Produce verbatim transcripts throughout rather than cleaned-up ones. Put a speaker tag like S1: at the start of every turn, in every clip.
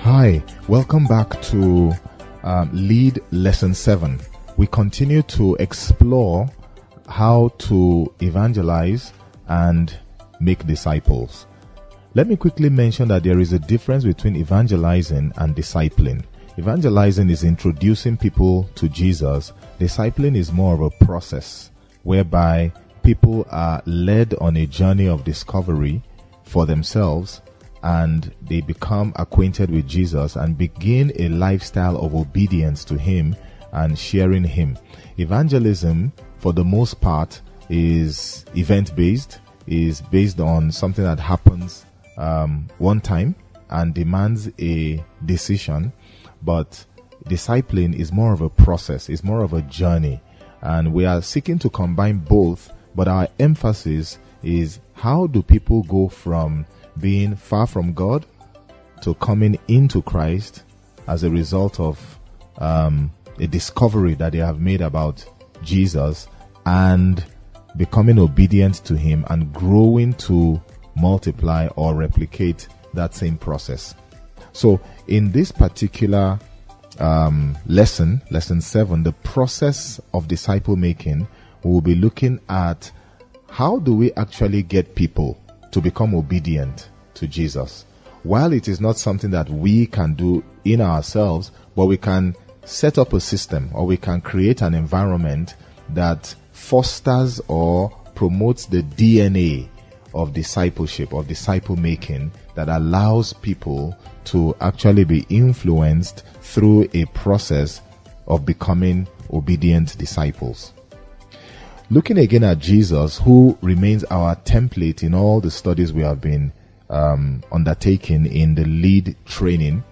S1: Hi, welcome back to um, Lead Lesson seven. We continue to explore how to evangelize and make disciples. Let me quickly mention that there is a difference between evangelizing and discipling. Evangelizing is introducing people to Jesus. Discipling is more of a process whereby people are led on a journey of discovery for themselves, and they become acquainted with Jesus and begin a lifestyle of obedience to Him and sharing Him. Evangelism, for the most part, is event-based, is based on something that happens um, one time and demands a decision. But discipling is more of a process, it's more of a journey. And we are seeking to combine both, but our emphasis is how do people go from being far from God to coming into Christ as a result of um, a discovery that they have made about Jesus and becoming obedient to Him and growing to multiply or replicate that same process. So in this particular um, lesson, lesson seven, the process of disciple making, we will be looking at how do we actually get people to become obedient to Jesus. While it is not something that we can do in ourselves, but we can set up a system or we can create an environment that fosters or promotes the D N A of discipleship, of disciple making, that allows people to actually be influenced through a process of becoming obedient disciples. Looking again at Jesus, who remains our template in all the studies we have been um, undertaking in the lead training,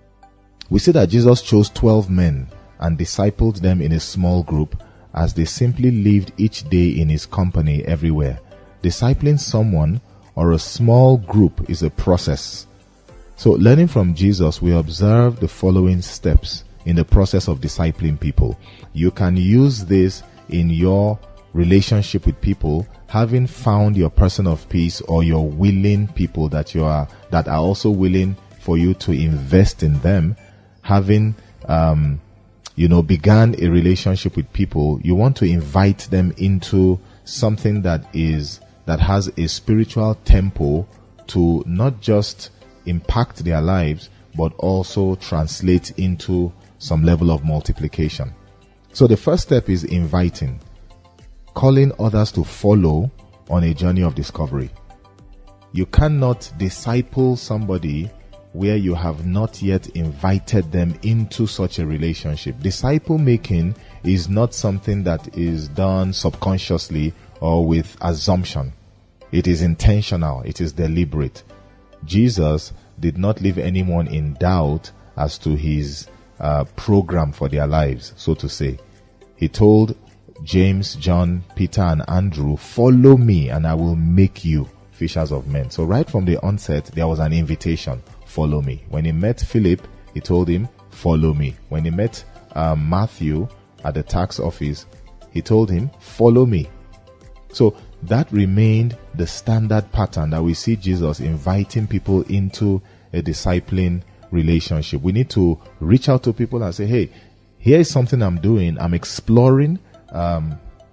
S1: we see that Jesus chose twelve men and discipled them in a small group as they simply lived each day in His company everywhere. Discipling someone or a small group is a process. So learning from Jesus, we observe the following steps in the process of discipling people. You can use this in your relationship with people, having found your person of peace or your willing people that you are that are also willing for you to invest in them. Having um you know began a relationship with people, you want to invite them into something that is that has a spiritual tempo to not just impact their lives but also translate into some level of multiplication. So the first step is inviting, calling others to follow on a journey of discovery. You cannot disciple somebody where you have not yet invited them into such a relationship. Disciple making is not something that is done subconsciously or with assumption. It is intentional. It is deliberate. Jesus did not leave anyone in doubt as to His uh, program for their lives, so to say. He told James, John, Peter, and Andrew, "Follow me and I will make you fishers of men." So right from the onset, there was an invitation, follow me. When He met Philip, He told him, follow me. When He met um, Matthew at the tax office, He told him, follow me. So that remained the standard pattern that we see Jesus inviting people into a discipling relationship. We need to reach out to people and say, hey, here is something I'm doing. I'm exploring Um,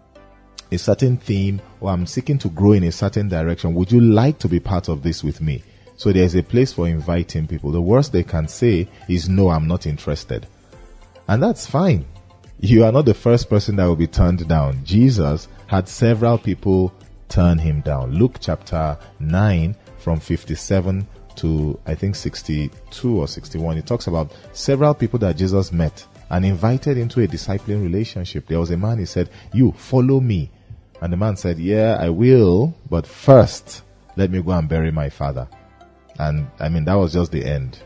S1: a certain theme, or I'm seeking to grow in a certain direction. Would you like to be part of this with me? So there's a place for inviting people. The worst they can say is, no, I'm not interested. And that's fine. You are not the first person that will be turned down. Jesus had several people turn Him down. Luke chapter nine from fifty-seven to I think sixty-two or sixty-one. It talks about several people that Jesus met and invited into a discipling relationship. There was a man, he said, "You follow me." And the man said, "Yeah, I will, but first let me go and bury my father." And I mean, that was just the end.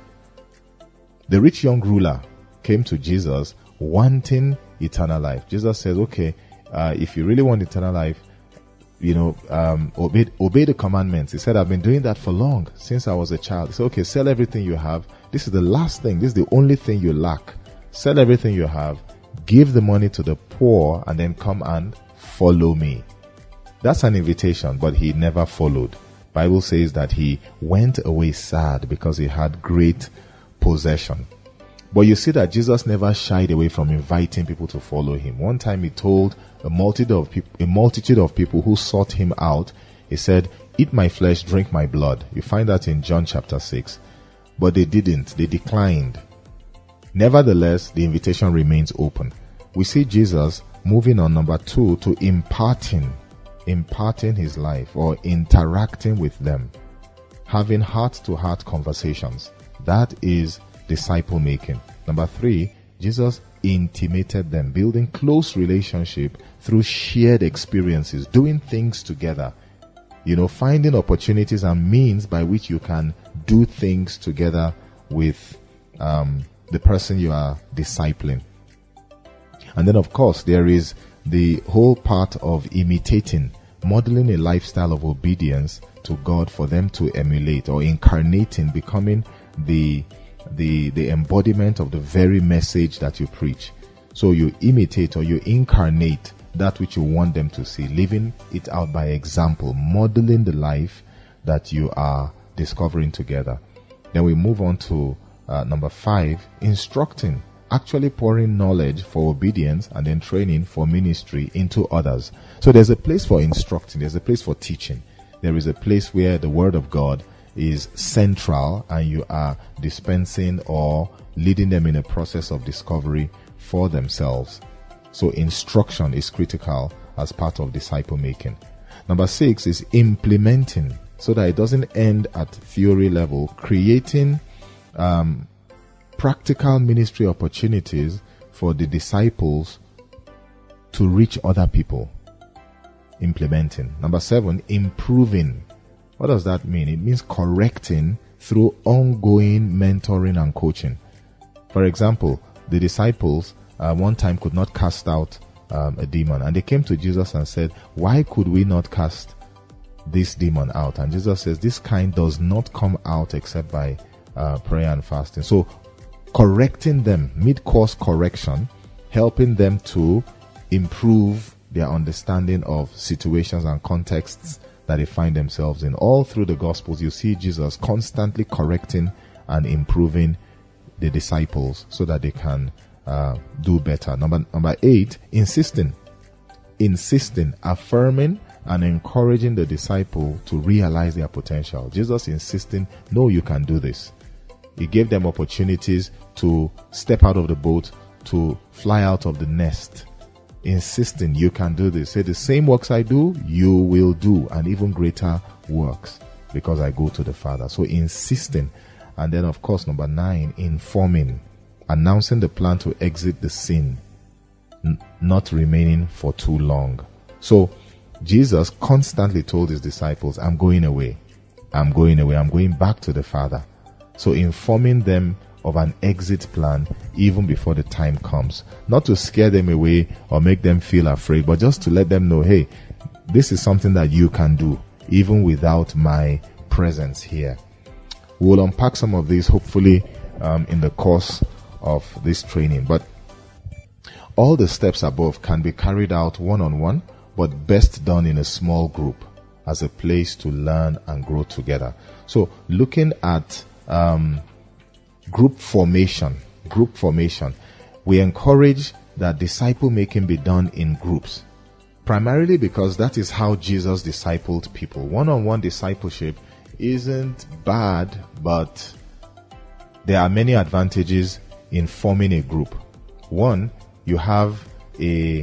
S1: The rich young ruler came to Jesus wanting eternal life. Jesus says, okay, uh, if you really want eternal life, you know, um, obey, obey the commandments. He said, I've been doing that for long, since I was a child. He said, okay, sell everything you have. This is the last thing. This is the only thing you lack. Sell everything you have, give the money to the poor, and then come and follow me. That's an invitation, but he never followed. Bible says that he went away sad because he had great possession. But you see that Jesus never shied away from inviting people to follow him. One time he told a multitude of people, a multitude of people who sought him out, he said, "Eat my flesh, drink my blood." You find that in John chapter six. But they didn't. They declined. Nevertheless, the invitation remains open. We see Jesus moving on, number two, to imparting, imparting his life or interacting with them, having heart-to-heart conversations. That is disciple making. Number three, Jesus intimated them, building close relationship through shared experiences, doing things together. You know, finding opportunities and means by which you can do things together with um, the person you are discipling. And then, of course, there is the whole part of imitating, modeling a lifestyle of obedience to God for them to emulate, or incarnating, becoming the the the embodiment of the very message that you preach. So you imitate or you incarnate that which you want them to see, living it out by example, modeling the life that you are discovering together. Then we move on to uh, number five, instructing, actually pouring knowledge for obedience and then training for ministry into others. So there's a place for instructing, there's a place for teaching. There is a place where the word of God is central and you are dispensing or leading them in a process of discovery for themselves. So instruction is critical as part of disciple making. Number six is implementing, so that it doesn't end at theory level, creating um, practical ministry opportunities for the disciples to reach other people. Implementing. Number seven, improving. What does that mean? It means correcting through ongoing mentoring and coaching. For example, the disciples uh, one time could not cast out um, a demon, and they came to Jesus and said, "Why could we not cast this demon out?" And Jesus says, "This kind does not come out except by uh, prayer and fasting." So correcting them, mid-course correction, helping them to improve their understanding of situations and contexts that they find themselves in. All through the Gospels, you see Jesus constantly correcting and improving the disciples so that they can uh, do better. Number number eight, insisting, insisting, affirming and encouraging the disciple to realize their potential. Jesus insisting, "No, you can do this." He gave them opportunities to step out of the boat, to fly out of the nest, insisting, "You can do this." Say, "The same works I do, you will do, and even greater works, because I go to the Father." So insisting. And then, of course, number nine, informing, announcing the plan to exit the scene, n- not remaining for too long. So Jesus constantly told his disciples, "I'm going away. I'm going away. I'm going back to the Father." So informing them of an exit plan even before the time comes, not to scare them away or make them feel afraid, but just to let them know, hey, this is something that you can do even without my presence here. We'll unpack some of these hopefully um, in the course of this training, but all the steps above can be carried out one-on-one, but best done in a small group as a place to learn and grow together. So looking at um, Group formation, group formation. We encourage that disciple making be done in groups, primarily because that is how Jesus discipled people. One-on-one discipleship isn't bad, but there are many advantages in forming a group. One, you have a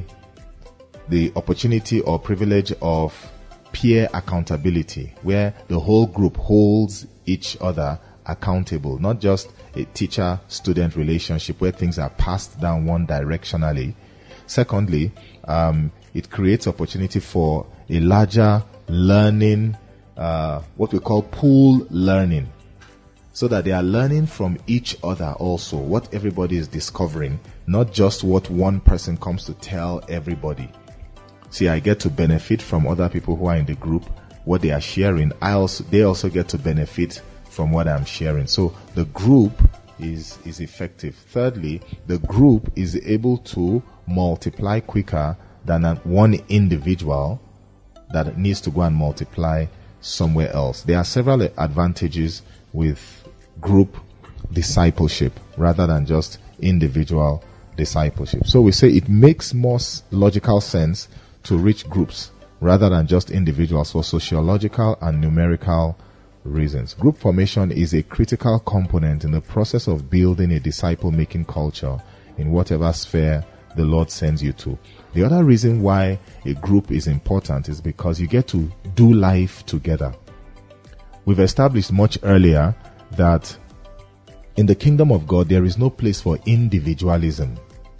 S1: the opportunity or privilege of peer accountability, where the whole group holds each other accountable, not just a teacher-student relationship where things are passed down one directionally. Secondly, um, it creates opportunity for a larger learning, uh, what we call pool learning, so that they are learning from each other also, what everybody is discovering, not just what one person comes to tell everybody. See, I get to benefit from other people who are in the group, what they are sharing. I also, they also get to benefit from what I'm sharing. So the group is is effective. Thirdly, the group is able to multiply quicker than a, one individual that needs to go and multiply somewhere else. There are several advantages with group discipleship rather than just individual discipleship. So we say it makes more logical sense to reach groups rather than just individuals for sociological and numerical reasons. Group formation is a critical component in the process of building a disciple-making culture in whatever sphere the Lord sends you to. The other reason why a group is important is because you get to do life together. We've established much earlier that in the kingdom of God, there is no place for individualism.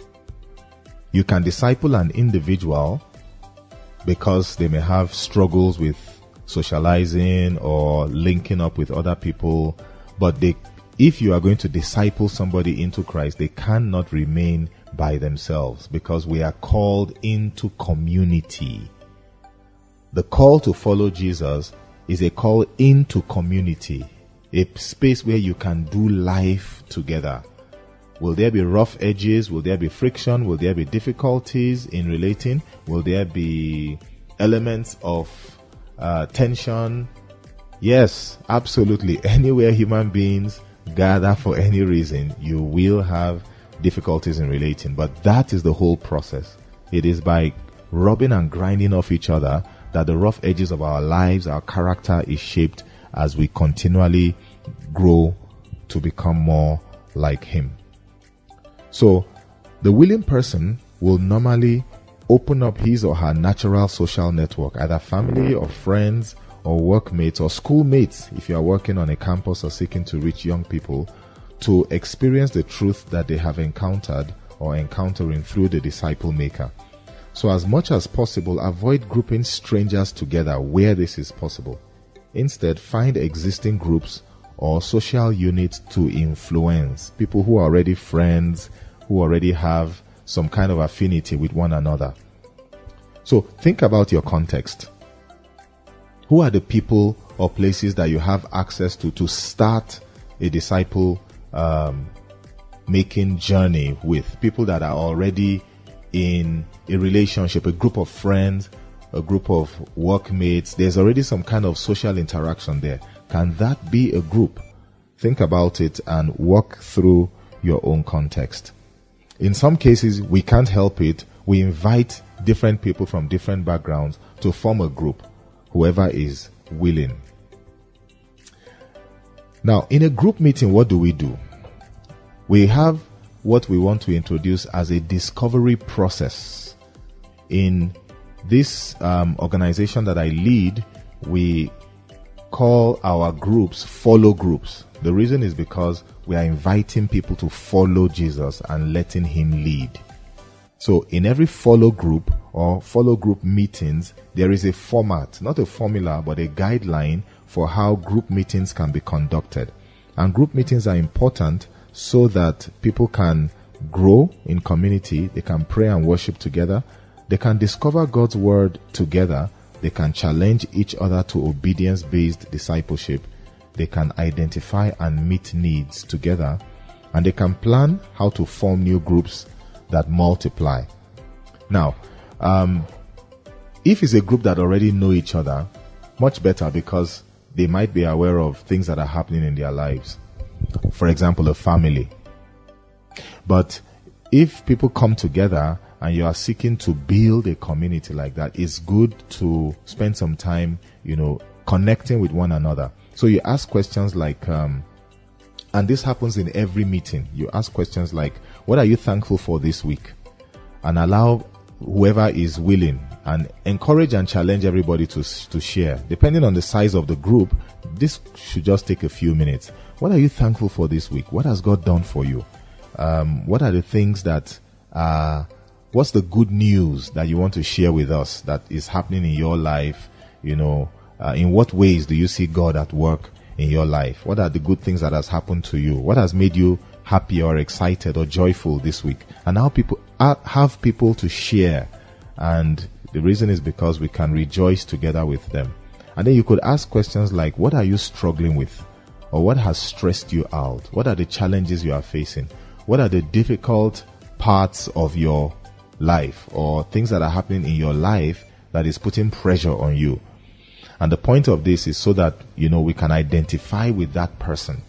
S1: You can disciple an individual because they may have struggles with socializing or linking up with other people, but they, if you are going to disciple somebody into Christ, they cannot remain by themselves because we are called into community. The call to follow Jesus is a call into community, a space where you can do life together. Will there be rough edges? Will there be friction? Will there be difficulties in relating? Will there be elements of uh, tension? Yes, absolutely. Anywhere human beings gather for any reason, you will have difficulties in relating. But that is the whole process. It is by rubbing and grinding off each other that the rough edges of our lives, our character is shaped as we continually grow to become more like Him. So, the willing person will normally open up his or her natural social network, either family or friends or workmates or schoolmates, if you are working on a campus or seeking to reach young people, to experience the truth that they have encountered or encountering through the disciple maker. So as much as possible, avoid grouping strangers together where this is possible. Instead, find existing groups or social units to influence, people who are already friends, who already have some kind of affinity with one another. So think about your context. Who are the people or places that you have access to to start a disciple um, making journey with? People that are already in a relationship, a group of friends, a group of workmates. There's already some kind of social interaction there. Can that be a group? Think about it and walk through your own context. In some cases, we can't help it. We invite different people from different backgrounds to form a group, whoever is willing. Now, in a group meeting, what do we do? We have what we want to introduce as a discovery process. In this um, organization that I lead, we call our groups follow groups. The reason is because we are inviting people to follow Jesus and letting Him lead. So in every follow group or follow group meetings, there is a format, not a formula, but a guideline for how group meetings can be conducted. And group meetings are important so that people can grow in community, they can pray and worship together, they can discover God's word together, they can challenge each other to obedience-based discipleship, they can identify and meet needs together, and they can plan how to form new groups that multiply. Now, um, if it's a group that already know each other, much better, because they might be aware of things that are happening in their lives. For example, a family. But if people come together and you are seeking to build a community like that, it's good to spend some time, you know, connecting with one another. So you ask questions like, um, and this happens in every meeting. You ask questions like, what are you thankful for this week? And allow whoever is willing, and encourage and challenge everybody to, to share. Depending on the size of the group, this should just take a few minutes. What are you thankful for this week? What has God done for you? Um, what are the things that, uh, what's the good news that you want to share with us that is happening in your life? You know, uh, in what ways do you see God at work in your life? What are the good things that has happened to you? What has made you happy or excited or joyful this week? And how people uh, have people to share. And the reason is because we can rejoice together with them. And then you could ask questions like, what are you struggling with? Or what has stressed you out? What are the challenges you are facing? What are the difficult parts of your life or things that are happening in your life that is putting pressure on you? And the point of this is so that, you know, we can identify with that person.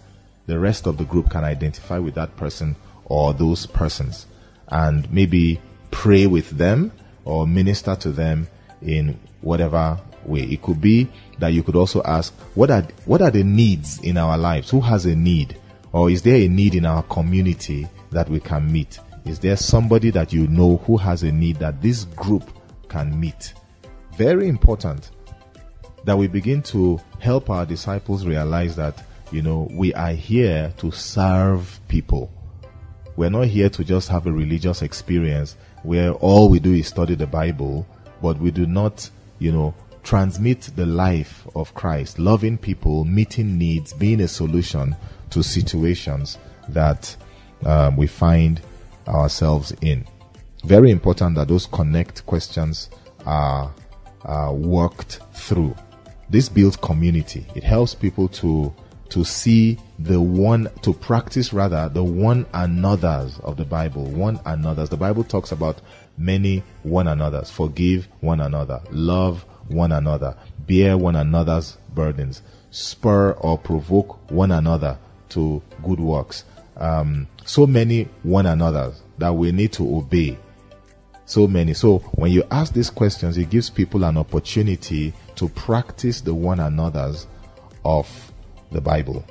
S1: the rest of the group can identify with that person or those persons and maybe pray with them or minister to them in whatever way. It could be that you could also ask, what are what are the needs in our lives? Who has a need? Or is there a need in our community that we can meet? Is there somebody that you know who has a need that this group can meet? Very important that we begin to help our disciples realize that, you know, we are here to serve people. We're not here to just have a religious experience where all we do is study the Bible, but we do not, you know, transmit the life of Christ, loving people, meeting needs, being a solution to situations that um, we find ourselves in. Very important that those connect questions are, are worked through. This builds community. It helps people to to see the one, to practice rather the one another's of the Bible. One another's. The Bible talks about many one another's. Forgive one another. Love one another. Bear one another's burdens. Spur or provoke one another to good works. Um, so many one another's that we need to obey. So many. So when you ask these questions, it gives people an opportunity to practice the one another's of the Bible.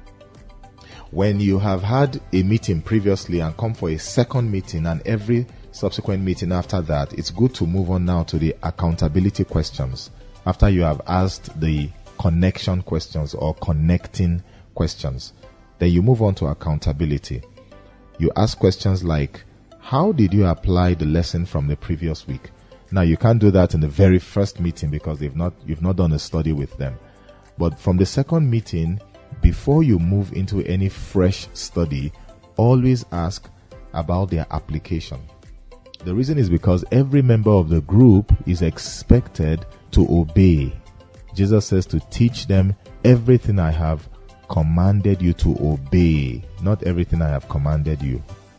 S1: When you have had a meeting previously and come for a second meeting and every subsequent meeting after that, it's good to move on now to the accountability questions. After you have asked the connection questions or connecting questions, then you move on to accountability. You ask questions like, how did you apply the lesson from the previous week? Now, you can't do that in the very first meeting because they've not, you've not done a study with them. But from the second meeting, before you move into any fresh study, always ask about their application. The reason is because every member of the group is expected to obey. Jesus says to teach them everything I have commanded you to obey. Not everything I have commanded you,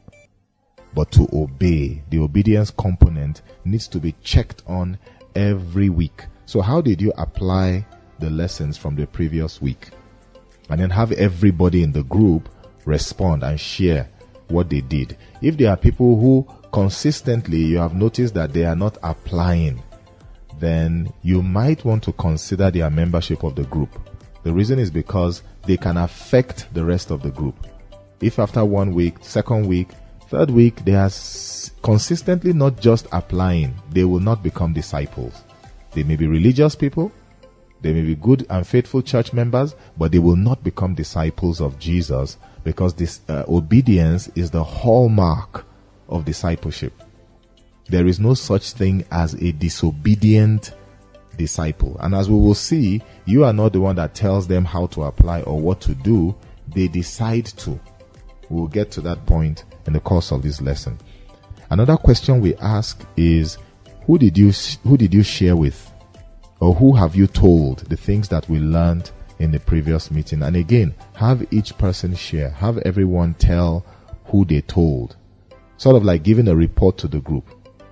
S1: but to obey. The obedience component needs to be checked on every week. So how did you apply the lessons from the previous week? And then have everybody in the group respond and share what they did. If there are people who consistently you have noticed that they are not applying, then you might want to consider their membership of the group. The reason is because they can affect the rest of the group. If after one week, second week, third week, they are s- consistently not just applying, they will not become disciples. They may be religious people, they may be good and faithful church members, but they will not become disciples of Jesus because this uh, obedience is the hallmark of discipleship. There is no such thing as a disobedient disciple. And as we will see, you are not the one that tells them how to apply or what to do. They decide to. We'll get to that point in the course of this lesson. Another question we ask is, who did you who did you share with? Or who have you told the things that we learned in the previous meeting? And again, have each person share. Have everyone tell who they told. Sort of like giving a report to the group.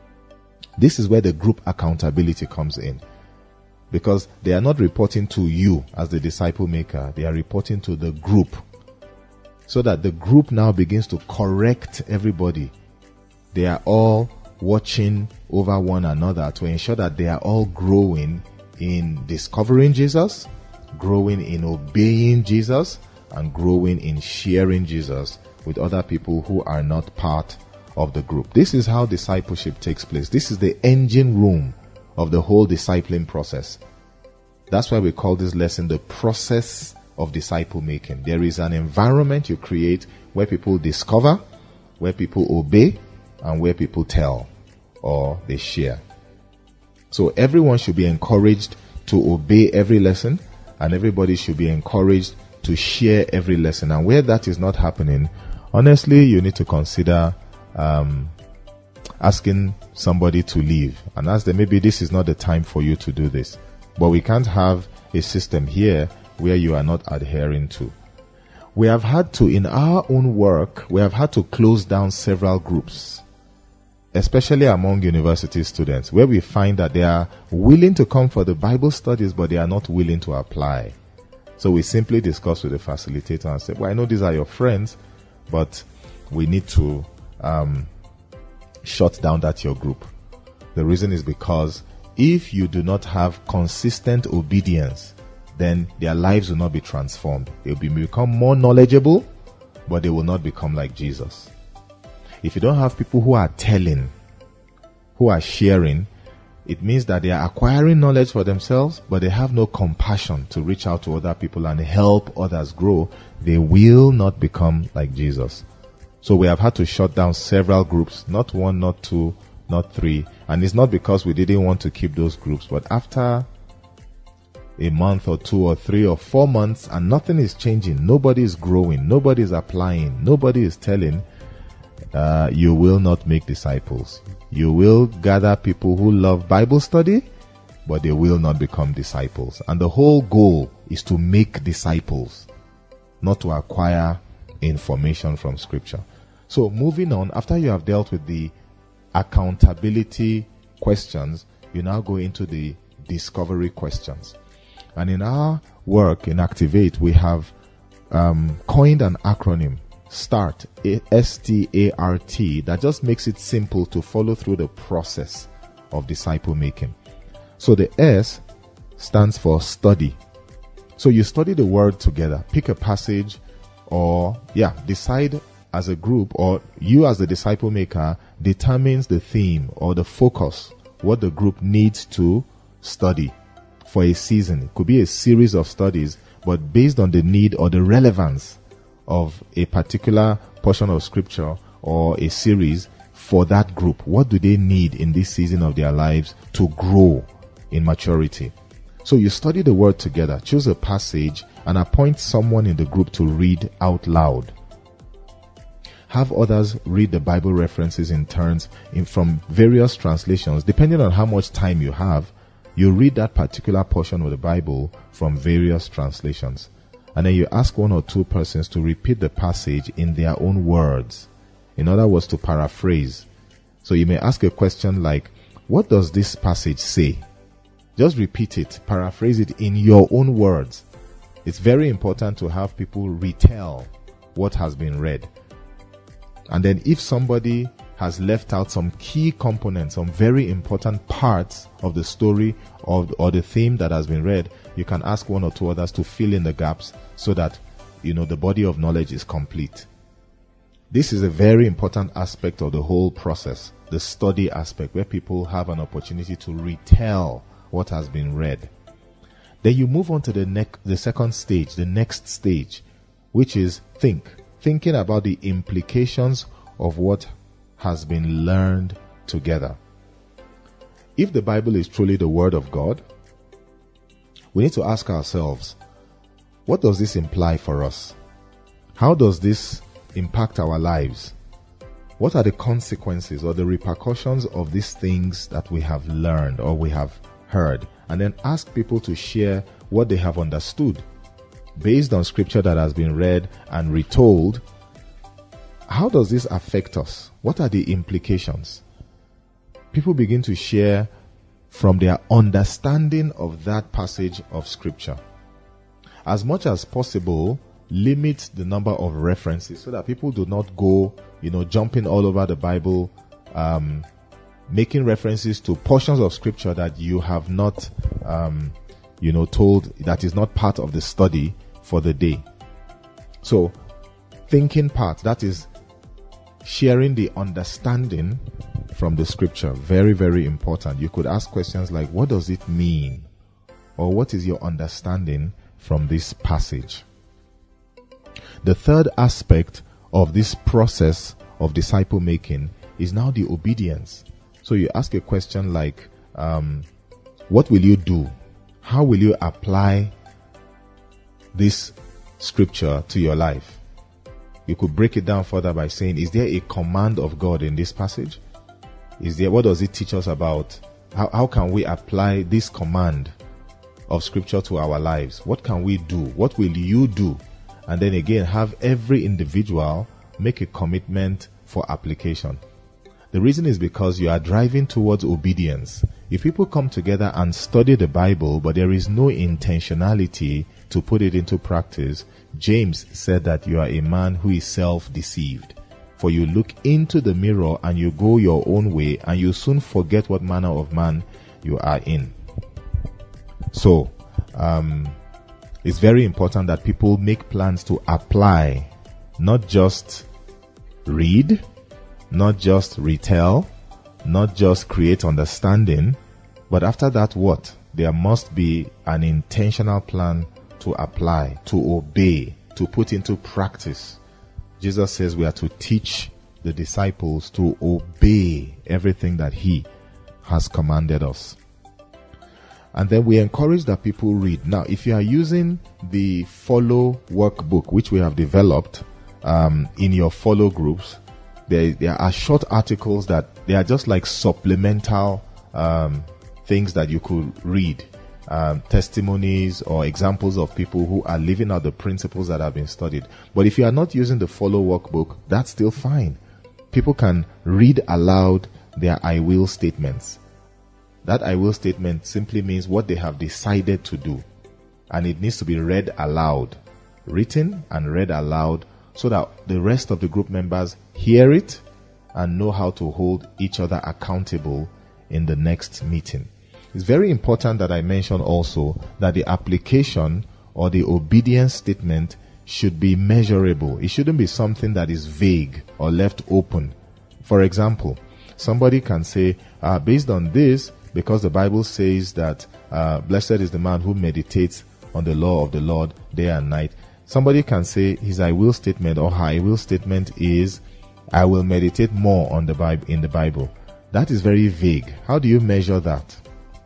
S1: This is where the group accountability comes in. Because they are not reporting to you as the disciple maker. They are reporting to the group. So that the group now begins to correct everybody. They are all watching over one another to ensure that they are all growing in discovering Jesus, growing in obeying Jesus, and growing in sharing Jesus with other people who are not part of the group. This is how discipleship takes place. This is the engine room of the whole discipling process. That's why we call this lesson the process of disciple making. There is an environment you create where people discover, where people obey, and where people tell or they share. So everyone should be encouraged to obey every lesson, and everybody should be encouraged to share every lesson. And where that is not happening, honestly, you need to consider um, asking somebody to leave and ask them, maybe this is not the time for you to do this. But we can't have a system here where you are not adhering to. We have had to, in our own work, we have had to close down several groups, especially among university students, where we find that they are willing to come for the Bible studies, but they are not willing to apply. So we simply discuss with the facilitator and say, well, I know these are your friends, but we need to um, shut down that your group. The reason is because if you do not have consistent obedience, then their lives will not be transformed. They'll be, become more knowledgeable, but they will not become like Jesus. If you don't have people who are telling, who are sharing, it means that they are acquiring knowledge for themselves, but they have no compassion to reach out to other people and help others grow. They will not become like Jesus. So we have had to shut down several groups, not one, not two, not three. And it's not because we didn't want to keep those groups, but after a month or two or three or four months and nothing is changing, nobody is growing, nobody is applying, nobody is telling, uh, you will not make disciples. You will gather people who love Bible study, but they will not become disciples. And the whole goal is to make disciples, not to acquire information from Scripture. So moving on, after you have dealt with the accountability questions, you now go into the discovery questions. And in our work in Activate, we have um, coined an acronym, START, S T A R T, that just makes it simple to follow through the process of disciple making. So the S stands for study. So you study the word together, pick a passage, or yeah, decide as a group, or you as the disciple maker determines the theme or the focus, what the group needs to study for a season. It could be a series of studies, but based on the need or the relevance of a particular portion of Scripture or a series for that group. What do they need in this season of their lives to grow in maturity? So you study the word together, choose a passage, and appoint someone in the group to read out loud. Have others read the Bible references in turns in, from various translations. Depending on how much time you have, you read that particular portion of the Bible from various translations. And then you ask one or two persons to repeat the passage in their own words. In other words, to paraphrase. So you may ask a question like, what does this passage say? Just repeat it, paraphrase it in your own words. It's very important to have people retell what has been read. And then if somebody has left out some key components, some very important parts of the story or, or the theme that has been read, you can ask one or two others to fill in the gaps so that, you know, the body of knowledge is complete. This is a very important aspect of the whole process, the study aspect, where people have an opportunity to retell what has been read. Then you move on to the next, the second stage, the next stage, which is think. Thinking about the implications of what has been learned together. If the Bible is truly the Word of God, we need to ask ourselves, what does this imply for us? How does this impact our lives? What are the consequences or the repercussions of these things that we have learned or we have heard? And then ask people to share what they have understood based on Scripture that has been read and retold. How does this affect us? What are the implications? People begin to share from their understanding of that passage of Scripture. As much as possible, limit the number of references so that people do not go, you know, jumping all over the Bible, um, making references to portions of Scripture that you have not, um, you know, told, that is not part of the study for the day. So, thinking part, that is sharing the understanding from the Scripture, very, very important. You could ask questions like, what does it mean? Or what is your understanding from this passage? The third aspect of this process of disciple making is now the obedience. So you ask a question like, um, what will you do? How will you apply this Scripture to your life? You could break it down further by saying, is there a command of God in this passage? Is there, what does it teach us about? How, how can we apply this command of Scripture to our lives? What can we do? What will you do? And then again, have every individual make a commitment for application. The reason is because you are driving towards obedience. If people come together and study the Bible, but there is no intentionality to put it into practice, James said that you are a man who is self-deceived. For you look into the mirror and you go your own way, and you soon forget what manner of man you are in. So, um, it's very important that people make plans to apply, not just read, not just retell, not just create understanding, but after that what? There must be an intentional plan to apply, to obey, to put into practice. Jesus says we are to teach the disciples to obey everything that he has commanded us. And then we encourage that people read. Now, if you are using the Follow workbook, which we have developed um, in your Follow groups, there, there are short articles that they are just like supplemental um, things that you could read. Um, testimonies or examples of people who are living out the principles that have been studied. But if you are not using the Follow workbook, that's still fine. People can read aloud their I will statements. That I will statement simply means what they have decided to do. And it needs to be read aloud, written and read aloud, so that the rest of the group members hear it and know how to hold each other accountable in the next meeting. It's very important that I mention also that the application or the obedience statement should be measurable. It shouldn't be something that is vague or left open. For example, somebody can say, uh, based on this, because the Bible says that uh, blessed is the man who meditates on the law of the Lord day and night. Somebody can say his I will statement or her I will statement is, I will meditate more on the Bible in the Bible. That is very vague. How do you measure that?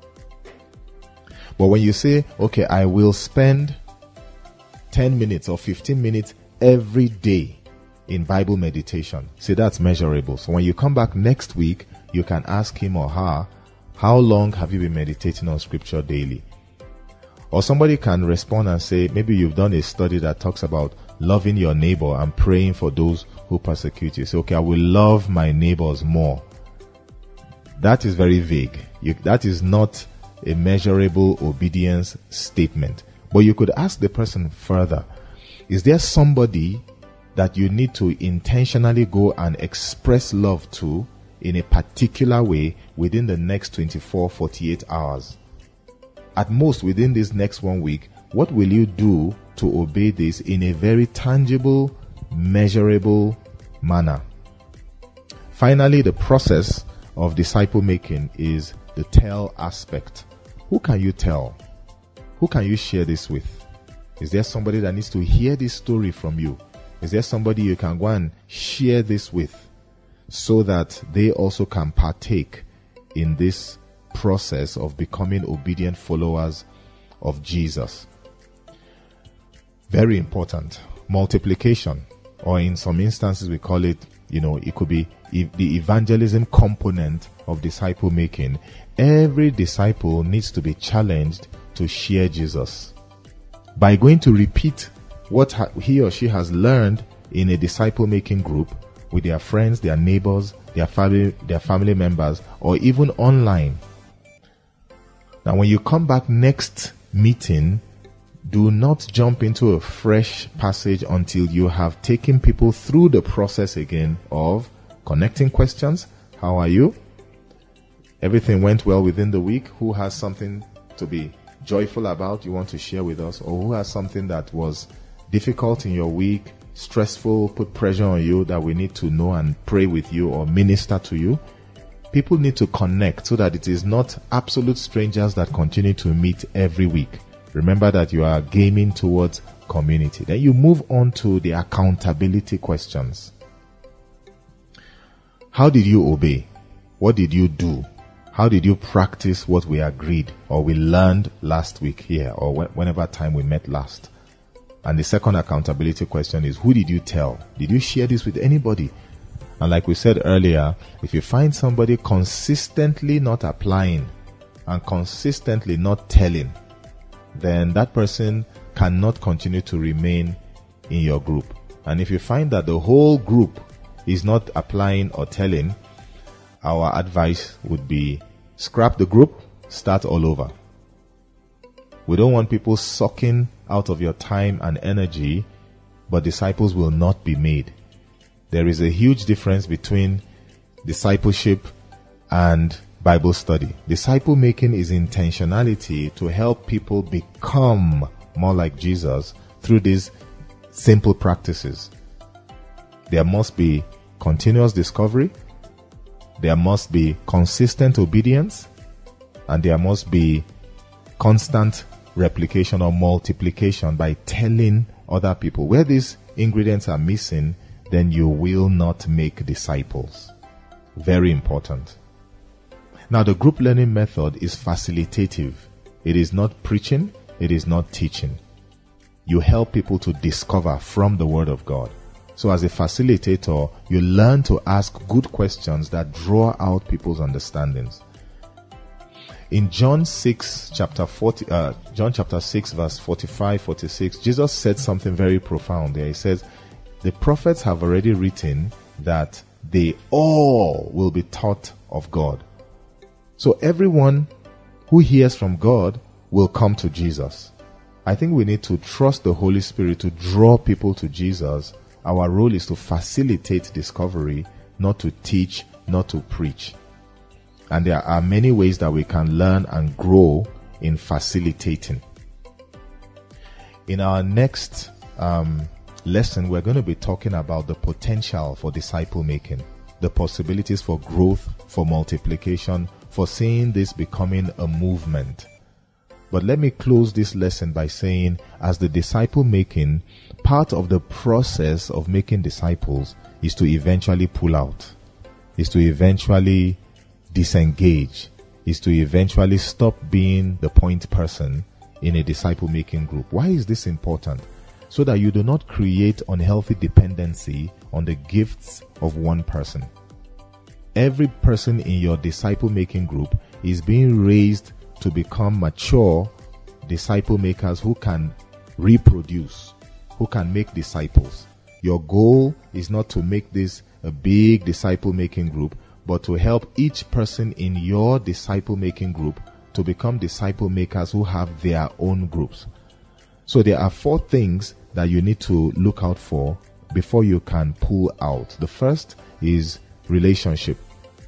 S1: But when you say, okay, I will spend ten minutes or fifteen minutes every day in Bible meditation, see, that's measurable. So when you come back next week, you can ask him or her, how long have you been meditating on scripture daily? Or somebody can respond and say, maybe you've done a study that talks about loving your neighbor and praying for those who persecute you. Say, okay, I will love my neighbors more. That is very vague. You, that is not a measurable obedience statement. But you could ask the person further, is there somebody that you need to intentionally go and express love to in a particular way within the next twenty-four, forty-eight hours? At most within this next one week, what will you do to obey this in a very tangible, measurable manner? Finally, the process of disciple making is the tell aspect. Who can you tell? Who can you share this with? Is there somebody that needs to hear this story from you? Is there somebody you can go and share this with so that they also can partake in this process of becoming obedient followers of Jesus? Very important. Multiplication, or in some instances we call it, you know, it could be the evangelism component of disciple making. Every disciple needs to be challenged to share Jesus by going to repeat what he or she has learned in a disciple making group with their friends, their neighbors, their family, their family members, or even online. Now, when you come back next meeting, do not jump into a fresh passage until you have taken people through the process again of connecting questions. How are you? Everything went well within the week. Who has something to be joyful about you want to share with us? Or who has something that was difficult in your week, stressful, put pressure on you that we need to know and pray with you or minister to you? People need to connect so that it is not absolute strangers that continue to meet every week. Remember that you are gaming towards community. Then you move on to the accountability questions. How did you obey? What did you do? How did you practice what we agreed or we learned last week here or wh- whenever time we met last? And the second accountability question is, who did you tell? Did you share this with anybody? And like we said earlier, if you find somebody consistently not applying and consistently not telling, then that person cannot continue to remain in your group. And if you find that the whole group is not applying or telling, our advice would be Scrap the group, start all over. We don't want people sucking out of your time and energy, but disciples will not be made. There is a huge difference between discipleship and Bible study. Disciple making is intentionality to help people become more like Jesus through these simple practices. There must be continuous discovery, there must be consistent obedience, and there must be constant replication or multiplication by telling other people. Where these ingredients are missing, then you will not make disciples. Very important. Now, the group learning method is facilitative. It is not preaching, it is not teaching. You help people to discover from the Word of God. So as a facilitator, you learn to ask good questions that draw out people's understandings. In John six, chapter forty, uh, John chapter six, verse forty-five, forty-six, Jesus said something very profound there. He says, the prophets have already written that they all will be taught of God. So everyone who hears from God will come to Jesus. I think we need to trust the Holy Spirit to draw people to Jesus. Our role is to facilitate discovery, not to teach, not to preach. And there are many ways that we can learn and grow in facilitating. In our next um, lesson, we're going to be talking about the potential for disciple making, the possibilities for growth, for multiplication, for seeing this becoming a movement. But let me close this lesson by saying, as the disciple making, part of the process of making disciples is to eventually pull out, is to eventually disengage, is to eventually stop being the point person in a disciple making group. Why is this important? So that you do not create unhealthy dependency on the gifts of one person. Every person in your disciple making group is being raised to become mature disciple makers who can reproduce, who can make disciples. Your goal is not to make this a big disciple making group, but to help each person in your disciple making group to become disciple makers who have their own groups. So there are four things that you need to look out for before you can pull out. The first is relationship.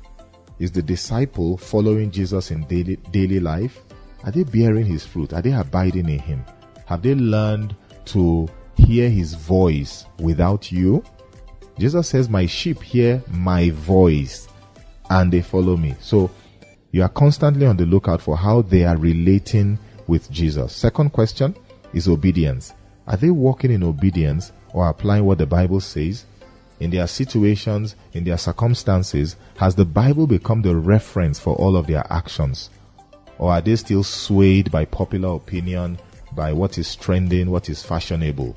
S1: Is the disciple following Jesus in daily, daily life? Are they bearing his fruit? Are they abiding in him? Have they learned to hear his voice without you? Jesus says, my sheep hear my voice and they follow me. So you are constantly on the lookout for how they are relating with Jesus. Second question is obedience. Are they walking in obedience or applying what the Bible says? In their situations, in their circumstances, has the Bible become the reference for all of their actions? Or are they still swayed by popular opinion, by what is trending, what is fashionable?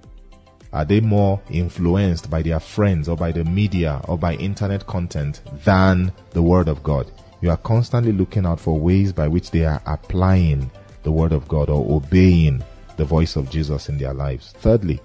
S1: Are they more influenced by their friends or by the media or by internet content than the Word of God? You are constantly looking out for ways by which they are applying the Word of God or obeying the voice of Jesus in their lives. Thirdly,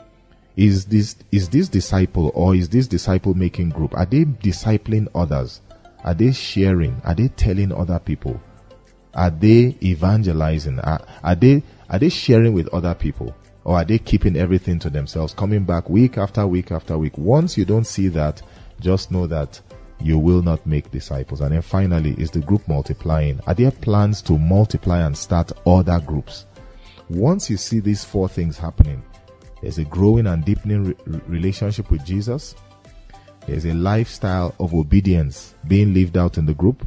S1: is this is this disciple or is this disciple making group, are they discipling others? Are they sharing? Are they telling other people? Are they evangelizing? Are, are they are they sharing with other people? Or are they keeping everything to themselves, coming back week after week after week? Once you don't see that, just know that you will not make disciples. And then finally, is the group multiplying? Are there plans to multiply and start other groups? Once you see these four things happening, there's a growing and deepening re- relationship with Jesus. There's a lifestyle of obedience being lived out in the group.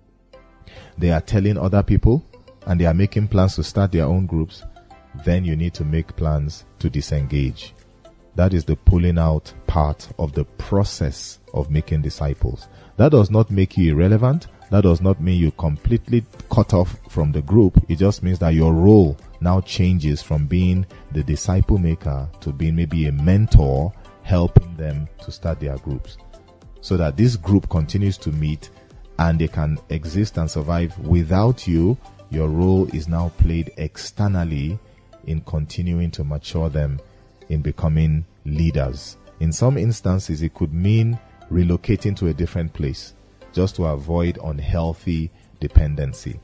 S1: They are telling other people and they are making plans to start their own groups. Then you need to make plans to disengage. That is the pulling out part of the process of making disciples. That does not make you irrelevant. That does not mean you completely cut off from the group. It just means that your role now changes from being the disciple maker to being maybe a mentor, helping them to start their groups, so that this group continues to meet and they can exist and survive without you. Your role is now played externally in continuing to mature them in becoming leaders. In some instances, it could mean relocating to a different place just to avoid unhealthy dependency.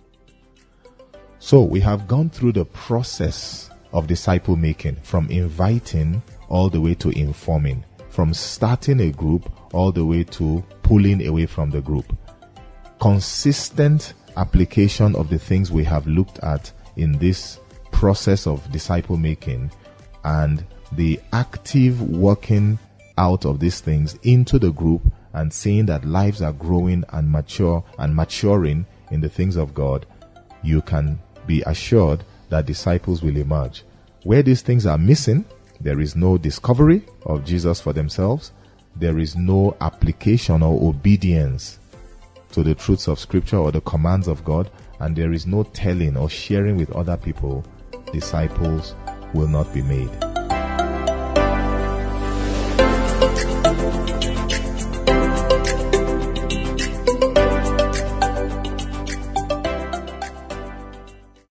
S1: So we have gone through the process of disciple making, from inviting all the way to informing, from starting a group all the way to pulling away from the group. Consistent application of the things we have looked at in this process of disciple making, and the active working out of these things into the group, and seeing that lives are growing and mature and maturing in the things of God, you can be assured that disciples will emerge. Where these things are missing, there is no discovery of Jesus for themselves. There is no application or obedience to the truths of Scripture or the commands of God, and there is no telling or sharing with other people. Disciples will not be made.